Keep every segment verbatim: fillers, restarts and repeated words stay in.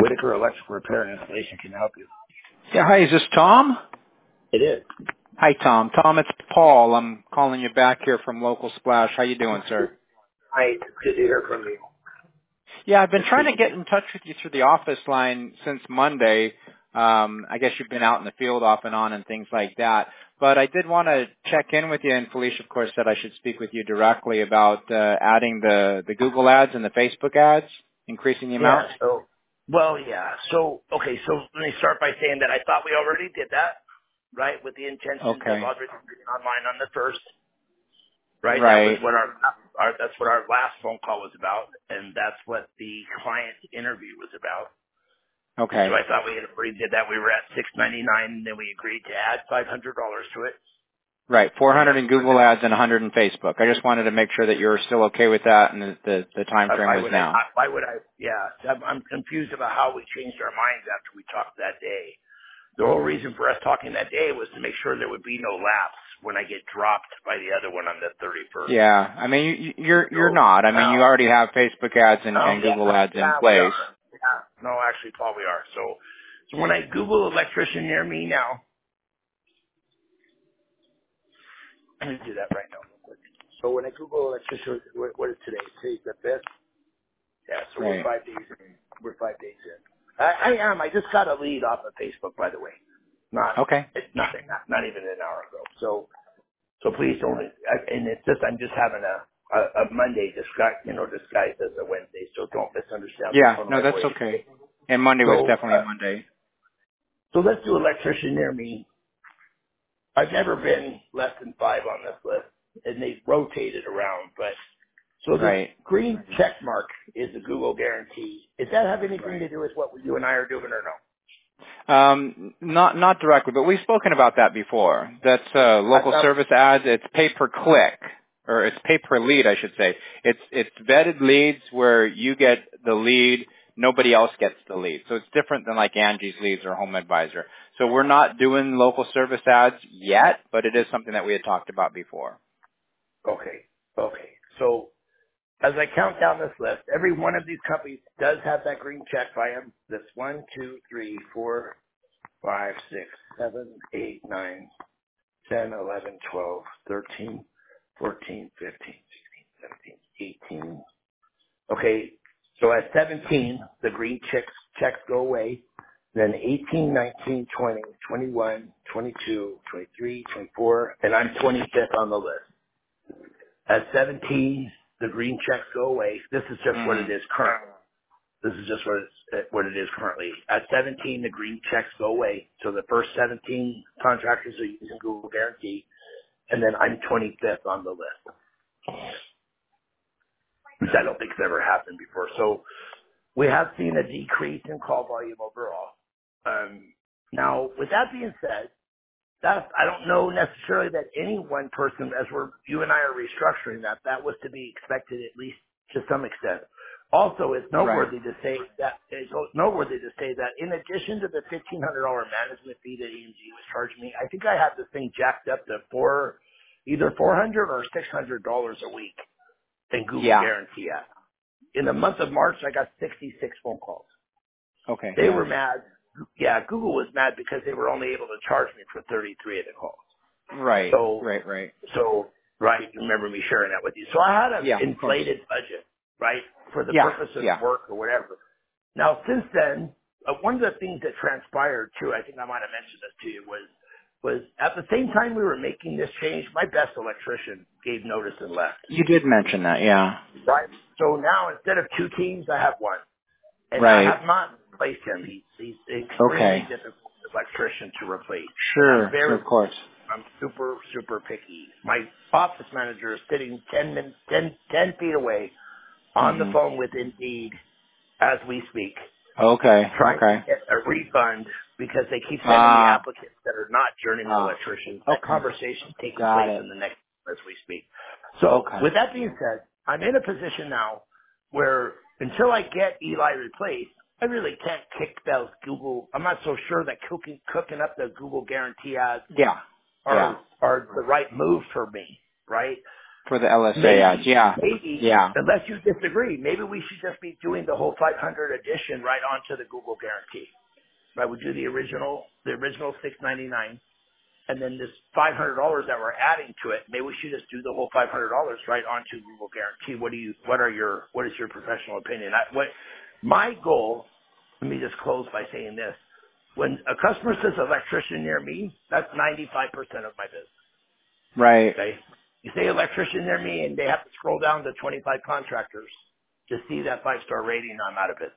Whitaker Electrical Repair and Installation can help you. Yeah, hi, is this Tom? It is. Hi, Tom. Tom, it's Paul. I'm calling you back here from Local Splash. How you doing, sir? Hi, it's good to hear from you. Yeah, I've been trying to get in touch with you through the office line since Monday. Um, I guess you've been out in the field off and on and things like that. But I did want to check in with you, and Felicia, of course, said I should speak with you directly about uh, adding the, the Google ads and the Facebook ads, increasing the Yeah, amount. so, well, yeah. So, okay, so let me start by saying that I thought we already did that, right, with the intentions of Okay. already being online on the first, right? That was Right. what our, our, that's what our last phone call was about, and that's what the client interview was about. So Okay. I thought we had already did that. We were at six ninety-nine, and then we agreed to add five hundred dollars to it. Right, four And hundred that's in Google Ads and one hundred in Facebook. I just wanted to make sure that you're still okay with that and the, the, the time Uh, frame Why was would I, now. I? Why would I? Yeah, I'm, I'm confused about how we changed our minds after we talked that day. The whole reason for us talking that day was to make sure there would be no lapse when I get dropped by the other one on the thirty-first. Yeah, I mean, you, you're you're So not. I mean, you now, already have Facebook ads and, oh and yeah, Google ads in yeah, we place. are. Yeah, no, actually, Paul, we are. So, so when I Google electrician near me now, let me do that right now, real quick. So when I Google electrician, what, what is today? Today's the fifth. Yeah, so we're Right. five days in. We're five days in. I, I am. I just got a lead off of Facebook, by the way. Not, Okay. it's nothing. Not, not even an hour ago. So, so please don't. I, and it's just I'm just having a a, a Monday disguise, you know, disguised as a Wednesday. So don't misunderstand the Yeah, tone of no, my that's voice. okay. And Monday was So, definitely a uh, Monday. so let's do electrician near me. I've never been less than five on this list, and they rotated around, but. So this Right. green check mark is the Google guarantee. Does that have anything to do with what you and I are doing or no? Um, not not directly, but we've spoken about that before. That's uh, I local thought, service ads. It's pay per click, or it's pay per lead, I should say. It's it's vetted leads where you get the lead, nobody else gets the lead. So it's different than like Angie's Leads or Home Advisor. So we're not doing local service ads yet, but it is something that we had talked about before. okay, okay. So as I count down this list, every one of these companies does have that green check by them. That's one, two, three, four, five, six, seven, eight, nine, ten, eleven, twelve, thirteen, fourteen, fifteen, sixteen, seventeen, eighteen. Okay, so at seventeen, the green checks checks go away. Then eighteen, nineteen, twenty, twenty-one, twenty-two, twenty-three, twenty-four, and I'm twenty-fifth on the list. At seventeen, the green checks go away. This is just what Hmm. it is currently. This is just what it's what it is currently. At seventeen, the green checks go away. So the first seventeen contractors are using Google Guarantee, and then I'm twenty-fifth on the list, which I don't think has ever happened before. So we have seen a decrease in call volume overall. Um, now, with that being said, that's, I don't know necessarily that any one person, as we're, you and I are restructuring that, that was to be expected at least to some extent. Also, it's Right. noteworthy to say that, it's noteworthy to say that in addition to the fifteen hundred dollars management fee that E and G was charging me, I think I had this thing jacked up to four, either four hundred dollars or six hundred dollars a week in Google Yeah. Guarantee app. In the month of March, I got sixty-six phone calls. Okay. They Yeah. were mad. Yeah, Google was mad because they were only able to charge me for thirty-three of the calls. Right. So, Right. Right. so, right, you remember me sharing that with you. So I had an Yeah. Of course. inflated budget, right, for the Yeah. purpose of Yeah. work or whatever. Now, since then, uh, one of the things that transpired too, I think I might have mentioned this to you, was, was at the same time we were making this change, my best electrician gave notice and left, You did mention that. Yeah. right? So now instead of two teams, I have one. And I Right. have not replaced him. He's, he's an extremely Okay. difficult electrician to replace. And I'm Sure. very Of course. I'm super, super picky. My office manager is sitting ten minutes, ten, ten feet away on the Mhm. phone with Indeed as we speak, Okay. trying to Okay. get a refund because they keep sending me Ah. applicants that are not journeyman Ah. electricians. That Okay. conversation is taking Got place it. in the next as we speak. So Okay. with that being said, I'm in a position now where until I get Eli replaced, I really can't kick those Google. I'm not so sure that cooking, cooking up the Google guarantee ads Yeah. Yeah. are are the right move for me, right? For the L S A Maybe, ads, yeah. maybe, Yeah. unless you disagree, maybe we should just be doing the whole five hundred edition right onto the Google guarantee. Right? We do the original, the original six ninety-nine, and then this five hundred dollars that we're adding to it. Maybe we should just do the whole five hundred dollars right onto Google guarantee. What do you? What are your? What is your professional opinion? I, what my goal? Let me just close by saying this: when a customer says electrician near me, that's ninety-five percent of my business. Right. Okay. You say electrician near me, and they have to scroll down to twenty-five contractors to see that five-star rating. I'm out of business.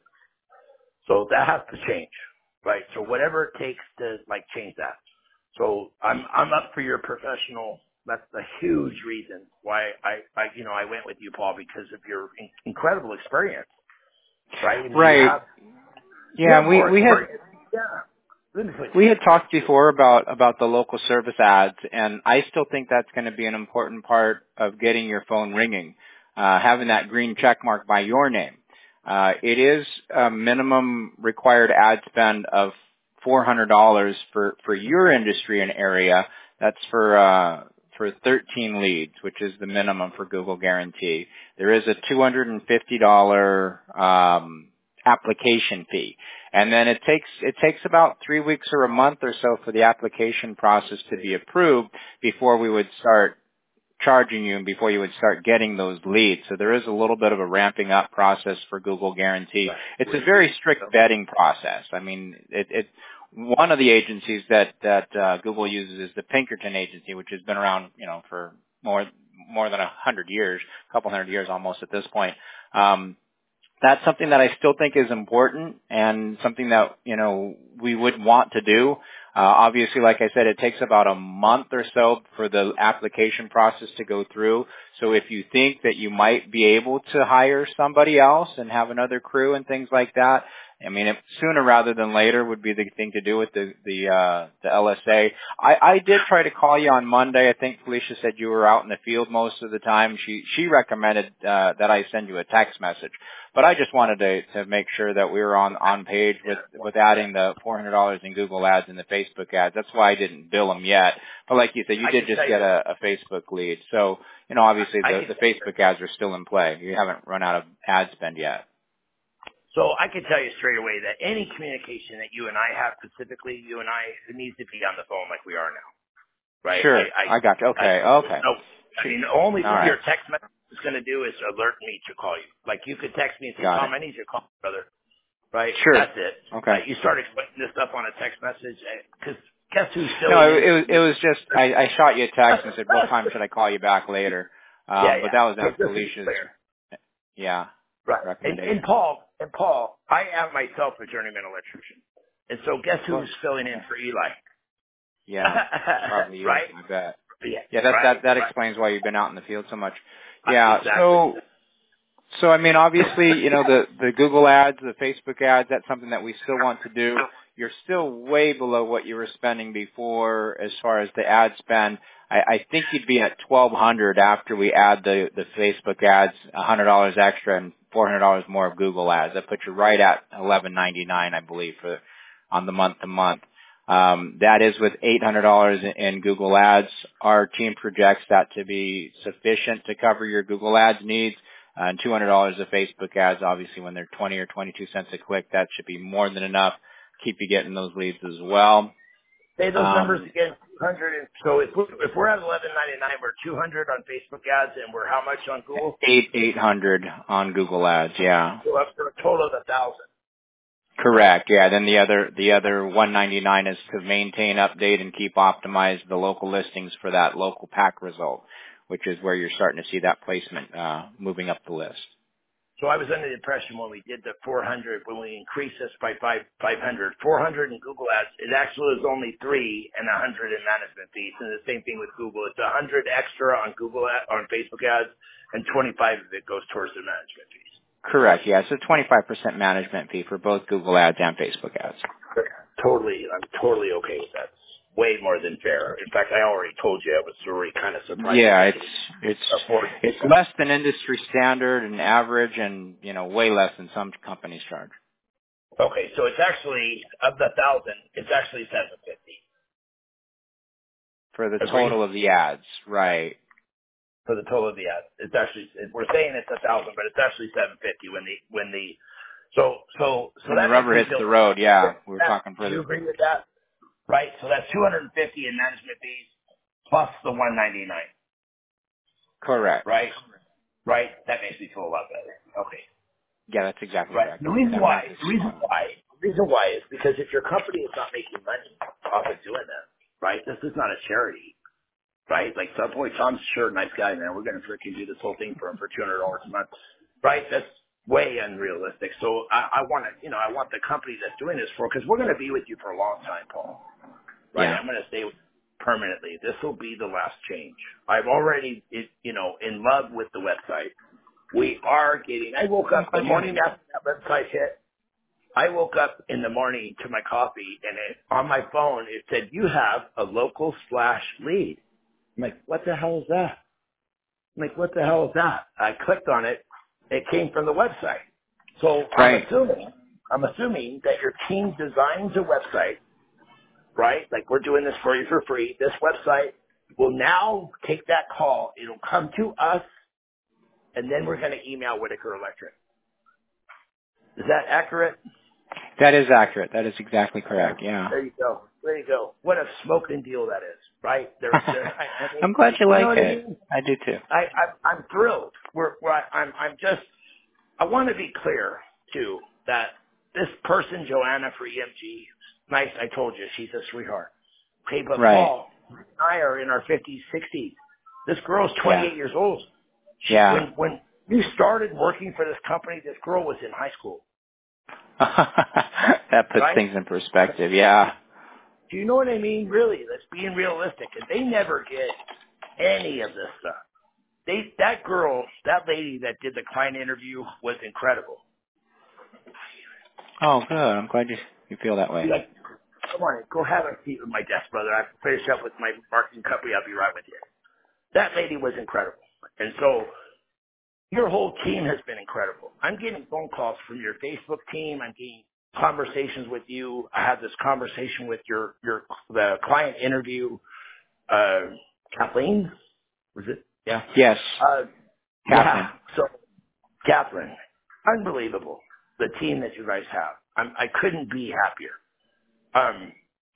So that has to change, right? So whatever it takes to like change that. So I'm I'm up for your professional. That's a huge reason why I, I you know I went with you, Paul, because of your in- incredible experience, right? I mean, you Right. have you Yeah, have and we more we had experience. Yeah. Let me put we had talked before about about the local service ads, and I still think that's going to be an important part of getting your phone ringing, uh, having that green check mark by your name. Uh, it is a minimum required ad spend of four hundred dollars for for your industry and area. That's for uh, for thirteen leads, which is the minimum for Google Guarantee. There is a two hundred fifty dollars um, application fee. And then it takes it takes about three weeks or a month or so for the application process to be approved before we would start charging you and before you would start getting those leads. So there is a little bit of a ramping up process for Google Guarantee. It's a very strict vetting process. I mean, it, it one of the agencies that that uh, Google uses is the Pinkerton agency, which has been around, you know, for more more than a hundred years, a couple hundred years almost at this point. Um, That's something that I still think is important and something that, you know, we would want to do. Uh, obviously, like I said, it takes about a month or so for the application process to go through. So if you think that you might be able to hire somebody else and have another crew and things like that, I mean, if sooner rather than later would be the thing to do with the the uh, the L S A. I, I did try to call you on Monday. I think Felicia said you were out in the field most of the time. She she recommended uh, that I send you a text message, but I just wanted to to make sure that we were on on page with with adding the four hundred dollars in Google ads and the Facebook ads. That's why I didn't bill them yet. But like you said, you I did can just tell get you, a, a Facebook lead. So you know, obviously I the can the Facebook ads are still in play. You haven't run out of ad spend yet. So I can tell you straight away that any communication that you and I have, specifically you and I, it needs to be on the phone like we are now, right? Sure, I, I, I got you. I Okay, okay. no, I mean, the only All thing right. your text message is going to do is alert me to call you. Like you could text me and say, Got it. Tom, I need your call, brother, right? Sure. That's it. Okay. Right? You start explaining this stuff on a text message because guess who's No, filling it, in it for was it you? was just I, I shot you a text and said, "What time should I call you back later?" Yeah, Um, but yeah. that was So at just to be Felicia's, clear. yeah, Right. And, and recommendation. Paul, and Paul, I am myself a journeyman electrician. And so guess Of who's course. filling in Okay. for Eli? Yeah, probably you. right? I bet. Yeah, Yeah, that right, that that right. explains why you've been out in the field so much. Uh, Yeah. exactly. So So I mean, obviously, you know, the the Google ads, the Facebook ads, that's something that we still want to do. You're still way below what you were spending before as far as the ad spend. I, I think you'd be at twelve hundred after we add the the Facebook ads, one hundred dollars extra and four hundred dollars more of Google ads. That puts you right at eleven ninety-nine, I believe, for on the month to month. Um, that is with eight hundred dollars in, in Google ads. Our team projects that to be sufficient to cover your Google ads needs. Uh, and two hundred dollars of Facebook ads, obviously when they're twenty or twenty-two cents a click, that should be more than enough. Keep you getting those leads as well. Say those numbers Um, again. two hundred. And, so if we're, if we're at eleven ninety-nine, we're two hundred on Facebook ads, and we're how much on Google? eight, eight hundred on Google ads, yeah. So up for a total of a thousand. Correct, yeah. Then the other, the other one ninety-nine is to maintain, update, and keep optimized the local listings for that local pack result, which is where you're starting to see that placement, uh, moving up the list. So I was under the impression when we did the four hundred, when we increased this by five, 500, four hundred in Google ads, it actually was only three and one hundred in management fees. And the same thing with Google. It's one hundred extra on Google ad, on Facebook ads, and twenty-five of it goes towards the management fees. Correct, yeah. It's a twenty-five percent management fee for both Google ads and Facebook ads. Totally, I'm totally okay with that. Way more than fair. In fact, I already told you I was already kind of surprised Yeah, that it's you could it's afford it. it's less than industry standard and average, and you know way less than some companies charge Okay, so it's actually, of the thousand, it's actually seven fifty. for the Agree? total of the ads, right? for the total of the ad. It's actually, we're saying it's a thousand, but it's actually seven fifty when the, when the, so, so, so When the that makes rubber me hits feel, the road, yeah, we were that, talking do you further. agree with that? Right? So that's two hundred fifty in management fees plus the one ninety-nine, Correct. right? Right? That makes me feel a lot better. Okay. Yeah, that's exactly Right. correct. The reason That why, math is the reason spot on. why, the reason why is because if your company is not making money off of doing that, right? This is not a charity, right? Like Subway, Tom's sure a nice guy, man. We're going to freaking do this whole thing for him for two hundred dollars a month, right? That's way unrealistic. So I, I want to, you know, I want the company that's doing this for, because we're going to be with you for a long time, Paul, right? Yeah. I'm going to stay with you permanently. This will be the last change. I've already, it, you know, in love with the website. We are getting, I woke I'm up the glad you morning after that website hit, I woke up in the morning to my coffee, and it, on my phone it said, you have a local splash lead. I'm like, what the hell is that? I'm like, what the hell is that? I clicked on it. It came from the website. So I'm Right. assuming, I'm assuming that your team designs a website, right? Like we're doing this for you for free. This website will now take that call. It'll come to us, and then we're going to email Whitaker Electric. Is that accurate? That is accurate. That is exactly Yeah. correct. Yeah. There you go. There you go. What a smoking deal that is, right? They're, they're, I, I mean, I'm glad you you know like what I it. mean? I do too. I, I, I'm thrilled. We're, we're, I'm, I'm just, I want to be clear too that this person, Joanna for E M G, nice. I told you she's a sweetheart. Okay, but Right. Paul and I are in our fifties, sixties. This girl's Yeah. twenty-eight years old. She, Yeah. when, when you started working for this company, this girl was in high school, That puts right? things in perspective. Yeah. Do you know what I mean? Really, let's being realistic. And they never get any of this stuff. They, that girl, that lady that did the client interview was incredible. Oh, good. I'm glad you you feel that She's way. like, come on, go have a seat with my desk, brother. I finish up with my marketing company. I'll be right with you. That lady was incredible. And so your whole team has been incredible. I'm getting phone calls from your Facebook team. I'm getting conversations with you. I had this conversation with your, your, the client interview, uh, Kathleen, was it? Yeah. Yes. Uh, yeah. Catherine. So, Catherine, unbelievable. The team that you guys have. I'm, I couldn't be happier. Um,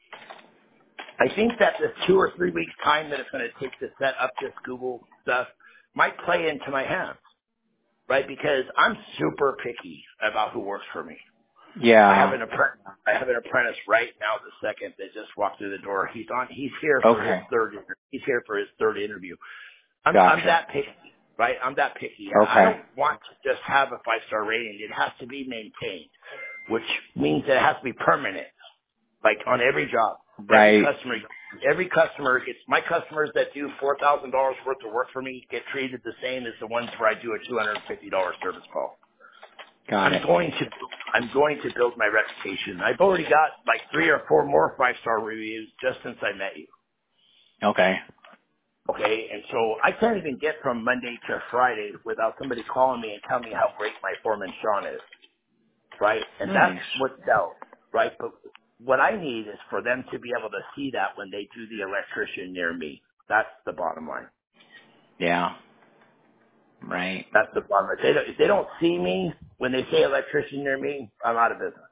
I think that the two or three weeks time that it's going to take to set up this Google stuff might play into my hands, right? Because I'm super picky about who works for me. I have Yeah. an apprentice. I have an apprentice right now, the second that just walked through the door. He's on. He's here for his Okay. third. inter- He's here for his third interview. I'm, I'm Gotcha. that picky, right? I'm that picky. I Okay. don't want to just have a five-star rating. It has to be maintained, which means that it has to be permanent, like on every job. Every Right. customer, every customer gets, my customers that do four thousand dollars worth of work for me get treated the same as the ones where I do a two hundred fifty dollars service call. Got I'm it. going to, I'm going to build my reputation. I've already got like three or four more five-star reviews just since I met you. Okay. Okay, and so I can't even get from Monday to Friday without somebody calling me and telling me how great my foreman Sean is, right? And that's Nice. what sells, right? But what I need is for them to be able to see that when they do the electrician near me. That's the bottom line. Yeah. Right. That's the bottom line. If they don't, if they don't see me when they say electrician near me, I'm out of business.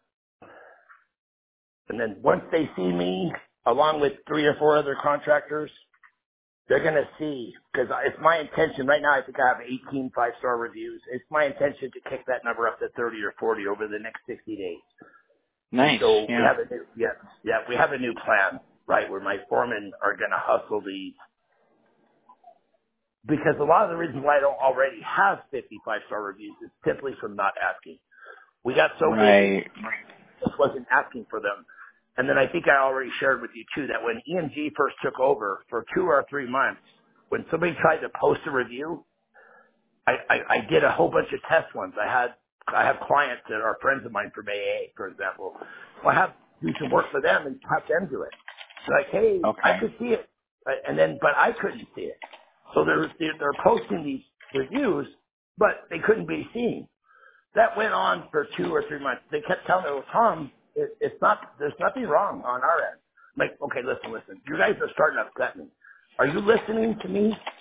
And then once they see me, along with three or four other contractors, they're going to see, because it's my intention, right now I think I have eighteen five-star reviews. It's my intention to kick that number up to thirty or forty over the next sixty days. And Nice. so we Yeah. have a new, yeah, yeah, we have a new plan, right, where my foremen are going to hustle these. Because a lot of the reasons why I don't already have fifty five-star reviews is simply from not asking. We got so busy, Right. just wasn't asking for them. And then I think I already shared with you too that when E M G first took over for two or three months, when somebody tried to post a review, I, I, I did a whole bunch of test ones. I had I have clients that are friends of mine from A A, for example. Well, I have do some work for them and have them do it. Like, hey, I Okay. could see it, and then but I couldn't see it. So they're they're, they're posting these reviews, but they couldn't be seen. That went on for two or three months. They kept telling me, well, Tom, it, it's not, there's nothing wrong on our end. I'm like, okay, listen, listen. You guys are starting to upset me. Are you listening to me?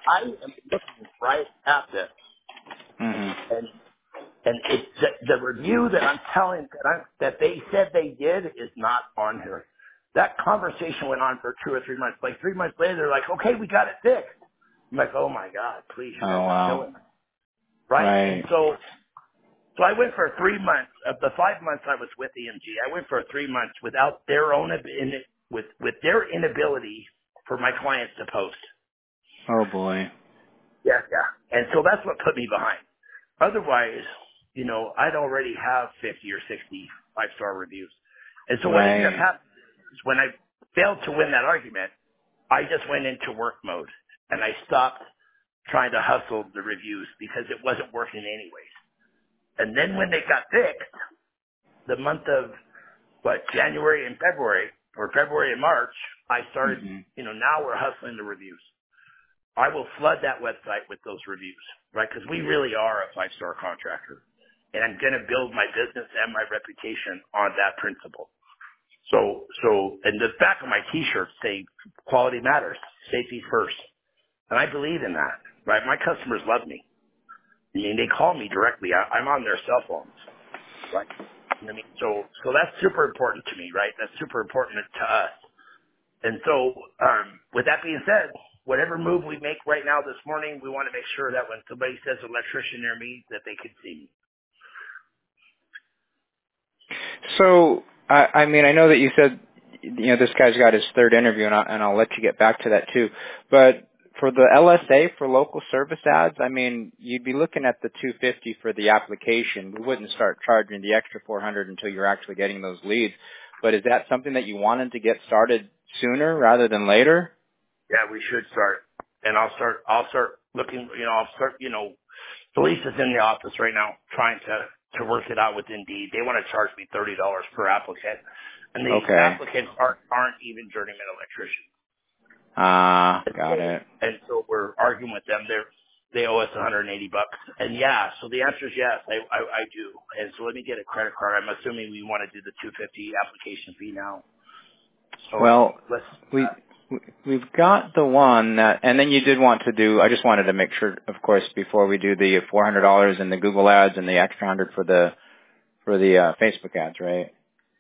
I am looking right at this, Mm-hmm. and and it's the, the review that I'm telling that I that they said they did is not on here. That conversation went on for two or three months. Like three months later, they're like, "Okay, we got it fixed." I'm like, "Oh my God, please, you Oh guys are wow. killing me." Right? And Right. so, so I went for three months. Of the five months I was with E M G, I went for three months without their own ab- in, with with their inability for my clients to post. Oh boy. Yeah, yeah. And so that's what put me behind. Otherwise, you know, I'd already have fifty or sixty five-star reviews. And so what ended up Right. happening is when I failed to win that argument, I just went into work mode and I stopped trying to hustle the reviews because it wasn't working anyways. And then when they got fixed, the month of, what, January and February, or February and March, I started, Mm-hmm. you know, now we're hustling the reviews. I will flood that website with those reviews, right? Because we really are a five-star contractor. And I'm going to build my business and my reputation on that principle. So, so, and the back of my t-shirts say quality matters, safety first. And I believe in that, right? My customers love me. I mean, they call me directly. I, I'm on their cell phones, right? You know what I mean? So, so that's super important to me, right? That's super important to us. And so, um, with that being said, whatever move we make right now this morning, we want to make sure that when somebody says electrician near me, that they can see me. So, I, I mean, I know that you said, you know, this guy's got his third interview, and, I, and I'll let you get back to that too. But for the L S A, for local service ads, I mean, you'd be looking at the two hundred fifty dollars for the application. We wouldn't start charging the extra four hundred dollars until you're actually getting those leads. But is that something that you wanted to get started sooner rather than later? Yeah, we should start. And I'll start, I'll start looking, you know, I'll start, you know, Felicia's in the office right now trying to, to work it out with Indeed. They want to charge me thirty dollars per applicant. And the Okay. applicants aren't, aren't even journeyman electricians. Ah, And so, got it. and so we're arguing with them. They're, they owe us one hundred eighty bucks. And yeah, so the answer is yes, I, I, I do. And so let me get a credit card. I'm assuming we want to do the two hundred fifty dollars application fee now. So Well, let's, we uh, we've got the one that, and then you did want to do. I just wanted to make sure, of course, before we do the four hundred dollars and the Google ads and the extra hundred for the for the uh, Facebook ads, right?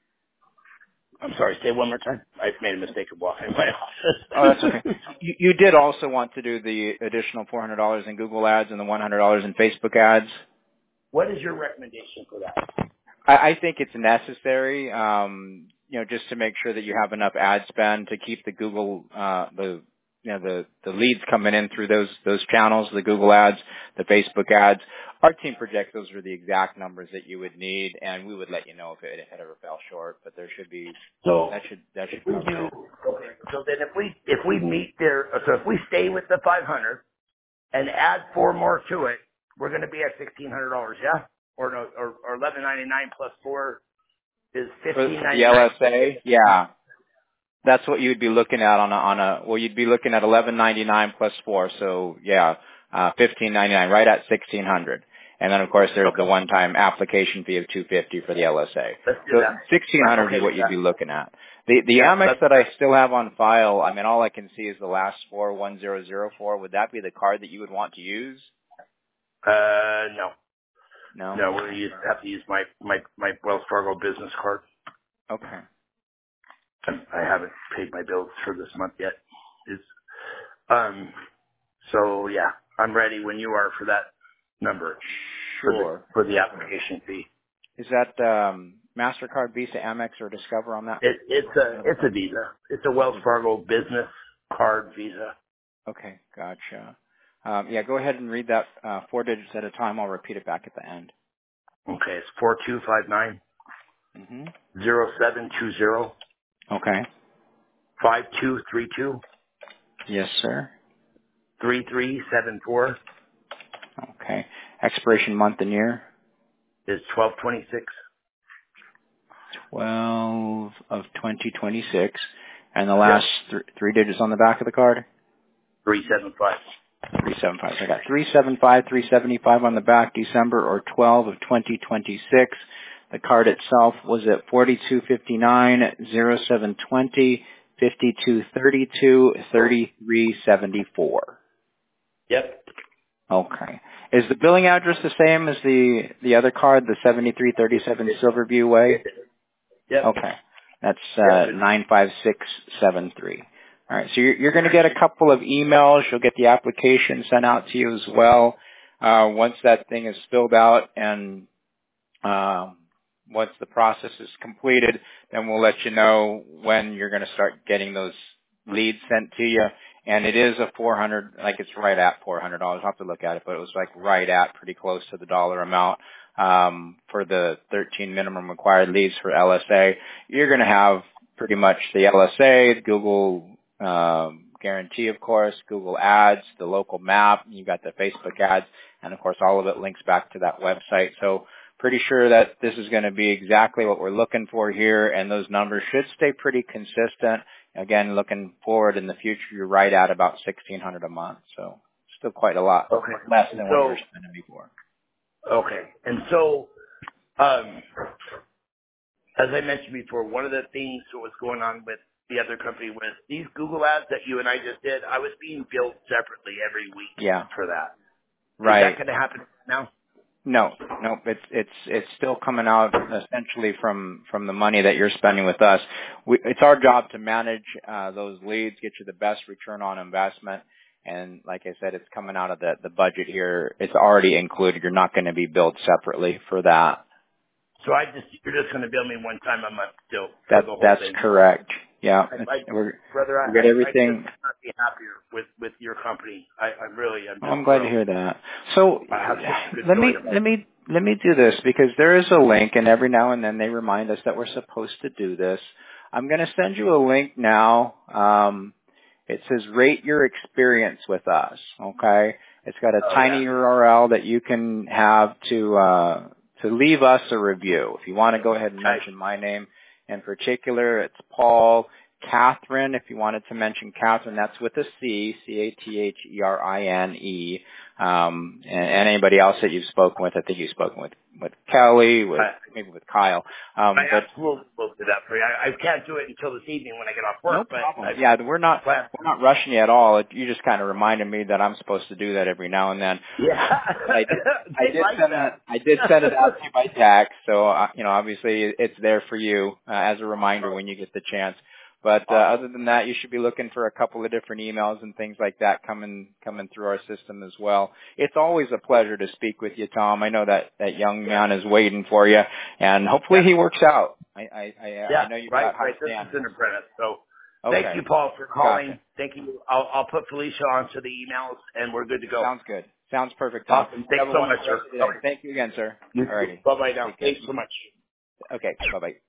I'm sorry, say it one more time. I made a mistake of walking in my Oh, that's okay. office. You, you did also want to do the additional four hundred dollars in Google ads and the one hundred dollars in Facebook ads. What is your recommendation for that? I, I think it's necessary, um, you know, just to make sure that you have enough ad spend to keep the Google, uh, the, you know, the, the leads coming in through those, those channels, the Google ads, the Facebook ads. Our team projects those are the exact numbers that you would need, and we would let you know if it, it ever fell short, but there should be, So that should, that if should we cover do, it. okay, so then if we, if we meet their, so if we stay with the five hundred and add four more to it, we're going to be at sixteen hundred dollars, yeah? Or no, or, or eleven ninety-nine plus four is For, fifteen for the ninety-nine. L S A, yeah. That's what you'd be looking at on a, on a, well, you'd be looking at eleven ninety-nine plus four, so yeah, uh, fifteen ninety-nine, right at sixteen hundred. And then of course there's the Okay, one-time application fee of two fifty for the L S A. let's do So that. sixteen I'm hundred okay is what with you'd be that. looking at. The, the Yeah, Amex let's that do I that. still have on file, I mean all I can see is the last four, one zero zero four. Would that be the card that you would want to use? Uh, no. No? No, we use, Okay. have to use my, my, my Wells Fargo business card. Okay. I haven't paid my bills for this month yet. It's, um, so yeah, I'm ready when you are for that number for the, Sure. for the application fee. Is that um, MasterCard, Visa, Amex, or Discover on that? It, it's a, One of the it's a cards? Visa. It's a It's Wells a Visa. Fargo business card Visa. Okay, gotcha. Um, yeah, go ahead and read that uh, four digits at a time. I'll repeat it back at the end. Okay, it's four two five nine hmm zero seven two zero Okay. five two three two Yes, sir. three three seven four Okay. Expiration month and year. is twelve twenty six. twelve of twenty twenty-six. And the Yep, last th- three digits on the back of the card? three seven five. three seven five. So I got three seven five, three seventy-five on the back, December or twelve of twenty twenty-six. The card itself was at forty-two fifty-nine, zero seven twenty, fifty-two thirty-two, thirty-three seventy-four. Yep. Okay. Is the billing address the same as the the other card, the seventy-three thirty-seven Silverview Way? Yep. Okay. That's uh, Yep. nine five six seven three. All right. So you're, you're going to get a couple of emails. You'll get the application sent out to you as well. Uh, once that thing is filled out and um, once the process is completed, then we'll let you know when you're going to start getting those leads sent to you. And it is a four hundred, like it's right at four hundred dollars. I'll have to look at it, but it was like right at pretty close to the dollar amount um, for the thirteen minimum required leads for L S A. You're going to have pretty much the L S A, the Google um, guarantee, of course, Google ads, the local map. You got the Facebook ads, and of course, all of it links back to that website. So pretty sure that this is going to be exactly what we're looking for here, and those numbers should stay pretty consistent. Again, looking forward in the future, you're right at about sixteen hundred dollars a month, so still quite a lot Okay. less And than what you so, were spending before. okay. And so, um, as I mentioned before, one of the things that was going on with the other company was these Google ads that you and I just did, I was being billed separately every week Yeah, for that. Is that right. going to happen now? No, no, it's it's it's still coming out essentially from from the money that you're spending with us. We, it's our job to manage uh, those leads, get you the best return on investment, and like I said, it's coming out of the the budget here. It's already included. You're not going to be billed separately for that. So I just, you're just going to bill me one time a month still for That the whole that's thing. correct. Yeah, I, it's, I, we're brother, we I, get I I everything. could not be happier with, with your company. I, I really, I'm Oh, just I'm glad to thrilled. hear that. So I have such a good let me feeling about let it. me let me do this because there is a link, and every now and then they remind us that we're supposed to do this. I'm going to send you a link now. Um, it says "Rate your experience with us." Okay, it's got a Oh, tiny yeah. U R L that you can have to uh, to leave us a review. If you want to go ahead and I, mention my name in particular, it's Paul. Catherine, if you wanted to mention Catherine, that's with a C, C A T H E R I N E. Um, and, and anybody else that you've spoken with, I think you've spoken with, with Kelly, with I, maybe with Kyle. I Um, but absolutely will do that for you. I, I can't do it until this evening when I get off no work, but problem. I Yeah, we're not plan. we're not rushing you at all. It, you just kind of reminded me that I'm supposed to do that every now and then. Yeah, But I did I they did like send it that. I did send it out to you by text, so uh, you know obviously it's there for you uh, as a reminder when you get the chance. But uh, Awesome. other than that, you should be looking for a couple of different emails and things like that coming coming through our system as well. It's always a pleasure to speak with you, Tom. I know that that young Yeah. man is waiting for you, and hopefully Yeah. he works out. I I I, uh, Yeah. I know you've Right. got high Right. This is standards. an apprentice. So thank you, Okay, Paul, for calling. gotcha. Thank you. I'll, I'll put Felicia onto the emails, and we're good to go. Sounds good. Sounds perfect, Tom. Awesome. You Thanks have a so much, wonderful sir. rest of the day. Okay. Thank you again, sir. You too. Alrighty. Bye bye now. Take care. Thanks so much. Okay. Bye bye.